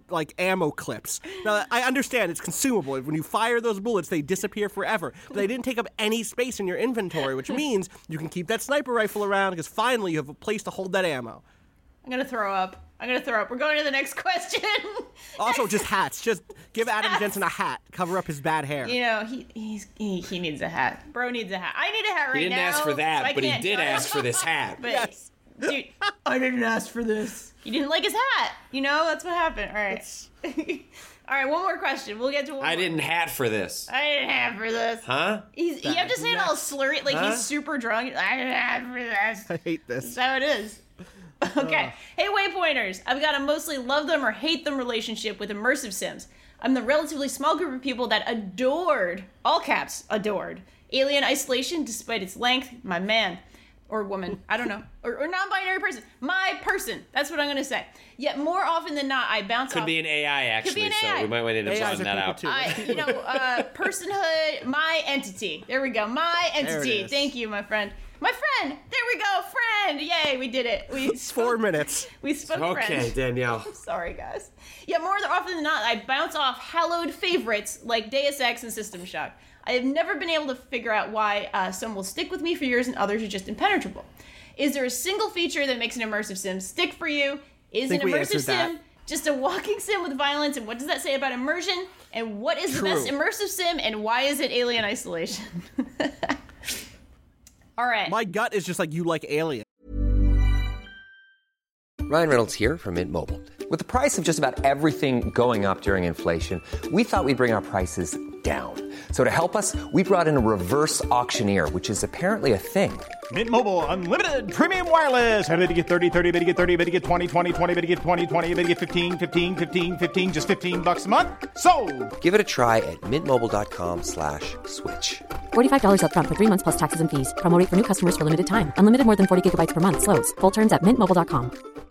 like ammo clips. Now, I understand it's consumable. When you fire those bullets, they disappear forever. But they didn't take up any space in your inventory, which means you can keep that sniper rifle around because finally you have a place to hold that ammo.
I'm going to throw up. We're going to the next question.
Also, just hats. Just give Adam Jensen a hat. Cover up his bad hair.
You know, he needs a hat. Bro needs a hat. I need a hat right now.
He didn't ask for that,
so
but he did ask for this hat.
But,
Yes.
dude, I didn't ask for this. You didn't like his hat. You know, that's what happened. All right. All right, one more question. We'll get to one
I
more.
didn't hat for this.
I didn't have for this.
Huh?
You have to say it all slurry, like he's super drunk. I didn't have for this.
I hate this.
That's how it is. Okay. Hey, Waypointers. I've got a mostly love them or hate them relationship with immersive sims. I'm the relatively small group of people that adored, all caps, adored, Alien Isolation despite its length. My man. Or woman. I don't know. Or non-binary person. My person. That's what I'm going to say. Yet more often than not, I bounce off.
Could be an AI, actually,
Could be an
so
AI.
we might want to
AIs
broaden
are
that
people
out.
too.
Personhood, my entity. There we go. My entity.
is.
Thank you, my friend. My friend. There we go. Friend. Yay, we did it. We spoke,
4 minutes.
We spoke
Okay,
French.
Danielle.
Sorry, guys. Yet more often than not, I bounce off hallowed favorites like Deus Ex and System Shock. I have never been able to figure out why some will stick with me for years and others are just impenetrable. Is there a single feature that makes an immersive sim stick for you? Is an immersive sim just a walking sim with violence? And what does that say about immersion? And what is the best immersive sim? And why is it Alien Isolation? All right.
My gut is just like, you like Alien.
Ryan Reynolds here from Mint Mobile. With the price of just about everything going up during inflation, we thought we'd bring our prices down. So to help us, we brought in a reverse auctioneer, which is apparently a thing.
Mint Mobile Unlimited Premium Wireless. How to get 30, 30, bit to get 30, bit to get 20, 20, 20, bit to get 20, 20, bit to get 15, 15, 15, 15, just $15 a month? Sold!
Give it a try at mintmobile.com/switch.
$45 up front for 3 months plus taxes and fees. Promo rate for new customers for limited time. Unlimited more than 40 gigabytes per month. Slows full terms at mintmobile.com.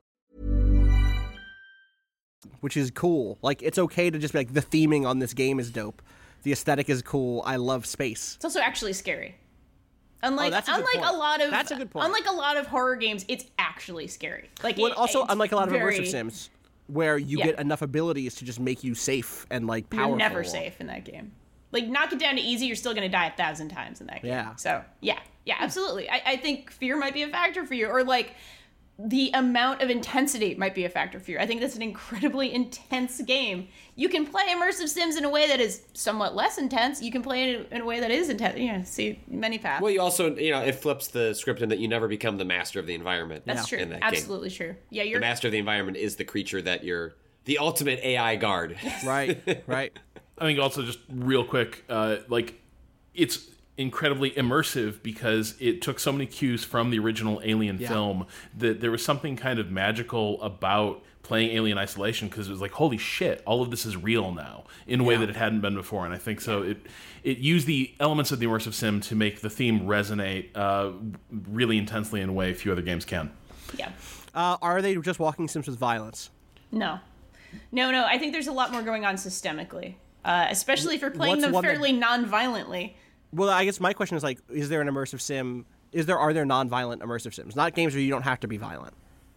Which is cool. Like, it's okay to just be like, the theming on this game is dope. The aesthetic is cool. I love space.
It's also actually scary. Unlike
that's a good point.
a lot of
That's a good point.
Unlike a lot of horror games, it's actually scary. Like
Also,
it's
unlike a lot of
very-
immersive sims, where you get enough abilities to just make you safe and like powerful.
You're never safe in that game. Like, knock it down to easy, you're still going to die 1,000 times in that game.
Yeah.
So, yeah, absolutely. I think fear might be a factor for you, or like the amount of intensity might be a factor for you. I think that's an incredibly intense game. You can play immersive sims in a way that is somewhat less intense. You can play it in a way that is intense. See many paths.
Well, you also, it flips the script in that you never become the master of the environment.
That's true.
In that
Absolutely true. Yeah,
the master of the environment is the creature that you're the ultimate AI guard.
Right.
I think also just real quick, it's incredibly immersive because it took so many cues from the original Alien film that there was something kind of magical about playing Alien Isolation, because it was like, holy shit, all of this is real now in a way that it hadn't been before. And I think so it used the elements of the immersive sim to make the theme resonate really intensely in a way few other games can.
Yeah.
Are they just walking sims with violence?
No. I think there's a lot more going on systemically, especially if you're playing them fairly non-violently.
Well, I guess my question is like, is there an immersive sim? Are there non-violent immersive sims? Not games where you don't have to be violent.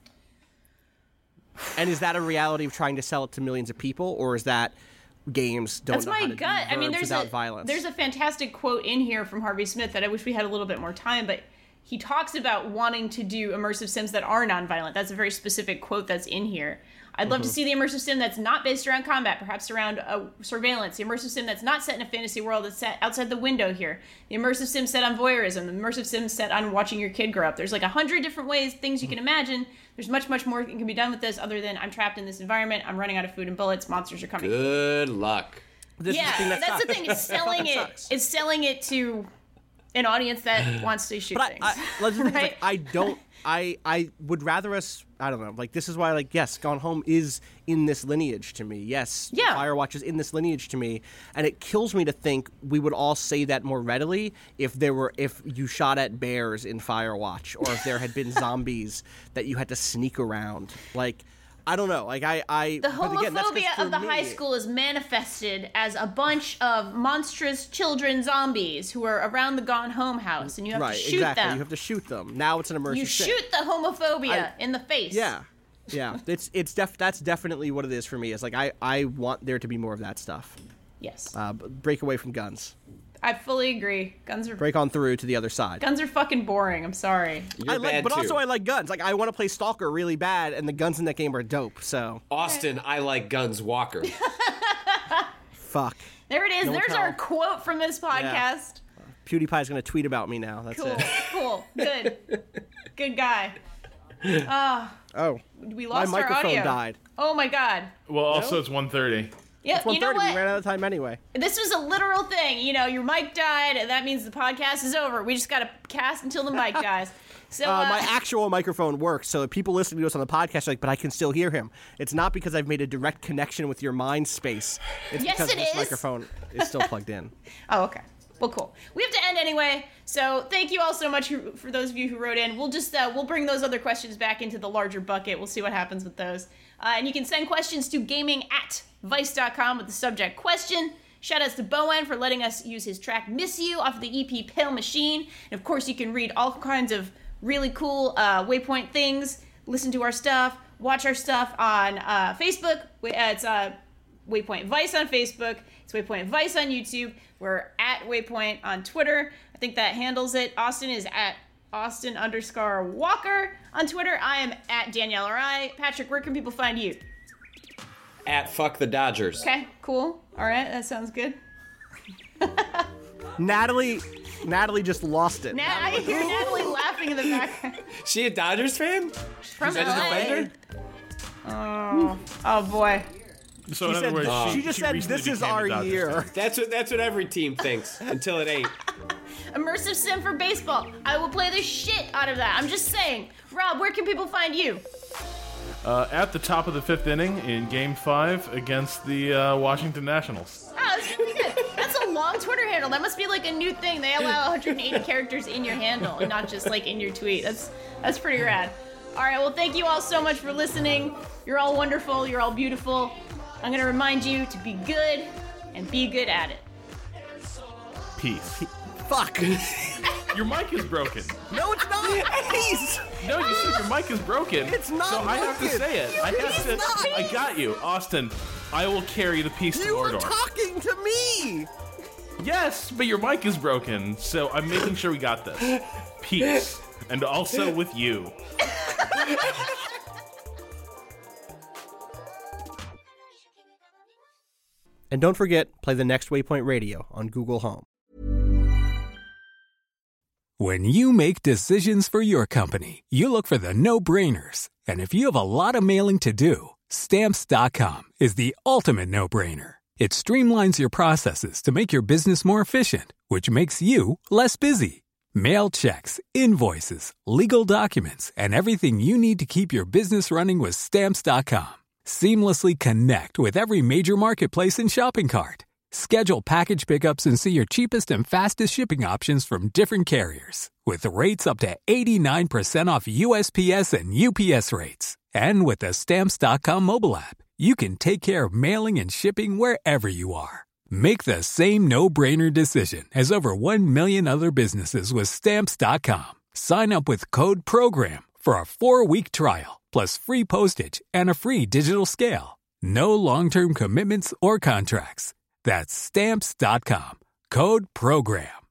And is that a reality of trying to sell it to millions of people, or is that games don't
That's
know how
my
to
gut.
do verbs without violence?
There's a fantastic quote in here from Harvey Smith that I wish we had a little bit more time, but he talks about wanting to do immersive sims that are non-violent. That's a very specific quote that's in here. I'd love to see the immersive sim that's not based around combat, perhaps around surveillance. The immersive sim that's not set in a fantasy world, that's set outside the window here. The immersive sim set on voyeurism. The immersive sim set on watching your kid grow up. There's like 100 different things you can imagine. There's much, much more that can be done with this other than I'm trapped in this environment, I'm running out of food and bullets, monsters are coming.
Good luck.
That's
the thing. It's selling it. It's selling it to an audience that wants to shoot things.
Right? I would rather us, I don't know, like, this is why, like, yes, Gone Home is in this lineage to me. Yes, Firewatch is in this lineage to me. And it kills me to think we would all say that more readily if you shot at bears in Firewatch, or if there had been zombies that you had to sneak around. Like, I don't know. Like, the
homophobia of the high school is manifested as a bunch of monstrous children zombies who are around the Gone Home house, and you have to shoot them.
You have to shoot them. Now it's an immersive
You shoot the homophobia in the face.
Yeah. Yeah, that's definitely what it is for me. It's like I want there to be more of that stuff.
Yes.
Break away from guns.
I fully agree. Guns are
break on through to the other side.
Guns are fucking boring. I'm sorry.
Also I like guns. Like I want to play Stalker really bad, and the guns in that game are dope. So
Austin, I like guns. Walker.
Fuck.
There it is. There's our quote from this podcast.
Yeah. PewDiePie's gonna tweet about me now. That's it.
Cool. Good. Good guy.
Oh.
We lost
my microphone
our audio.
died.
Oh my god.
Well, also it's 1:30.
Yeah,
it's 1:30.
You know what?
We ran out of time anyway.
This was a literal thing. You know, your mic died, and that means the podcast is over. We just gotta cast until the mic dies. So
my actual microphone works, so people listening to us on the podcast are like, but I can still hear him. It's not because I've made a direct connection with your mind space. It's because this microphone is still plugged in.
Oh, okay. Well, cool. We have to end anyway, so thank you all so much for those of you who wrote in. We'll just we'll bring those other questions back into the larger bucket. We'll see what happens with those. And you can send questions to gaming@vice.com with the subject question. Shoutouts to Bowen for letting us use his track Miss You off of the EP Pale Machine. And of course, you can read all kinds of really cool Waypoint things, listen to our stuff, watch our stuff on Facebook. It's Waypoint Vice on Facebook. It's Waypoint Vice on YouTube. We're at Waypoint on Twitter. I think that handles it. Austin is at Austin_Walker on Twitter. I am at Danielle Rai. Patrick, where can people find you?
At Fuck the Dodgers.
Okay, cool. All right, that sounds good.
Natalie just lost it.
I hear Natalie laughing in the background.
She a Dodgers fan?
From
She's a defender?
Oh boy.
So in other words,
she just said, "This is our year."
That's what every team thinks until it ain't.
Immersive sim for baseball. I will play the shit out of that. I'm just saying. Rob, where can people find you?
At the top of the 5th inning in Game 5 against the Washington Nationals.
Oh, that's really good. That's a long Twitter handle. That must be like a new thing. They allow 180 characters in your handle and not just like in your tweet. That's pretty rad. All right, well, thank you all so much for listening. You're all wonderful. You're all beautiful. I'm going to remind you to be good and be good at it.
Peace.
Fuck.
Your mic is broken.
No, it's not. Peace.
No, you said your mic is broken.
It's not
So I have to
broken.
say it. I got you. Austin, I will carry the peace to
You were
Mordor.
talking to me.
Yes, but your mic is broken, so I'm making sure we got this. Peace. And also with you.
And don't forget, play the next Waypoint Radio on Google Home.
When you make decisions for your company, you look for the no-brainers. And if you have a lot of mailing to do, Stamps.com is the ultimate no-brainer. It streamlines your processes to make your business more efficient, which makes you less busy. Mail checks, invoices, legal documents, and everything you need to keep your business running with Stamps.com. Seamlessly connect with every major marketplace and shopping cart. Schedule package pickups and see your cheapest and fastest shipping options from different carriers. With rates up to 89% off USPS and UPS rates. And with the Stamps.com mobile app, you can take care of mailing and shipping wherever you are. Make the same no-brainer decision as over 1 million other businesses with Stamps.com. Sign up with code PROGRAM for a 4-week trial, plus free postage and a free digital scale. No long-term commitments or contracts. That's Stamps.com. Code PROGRAM.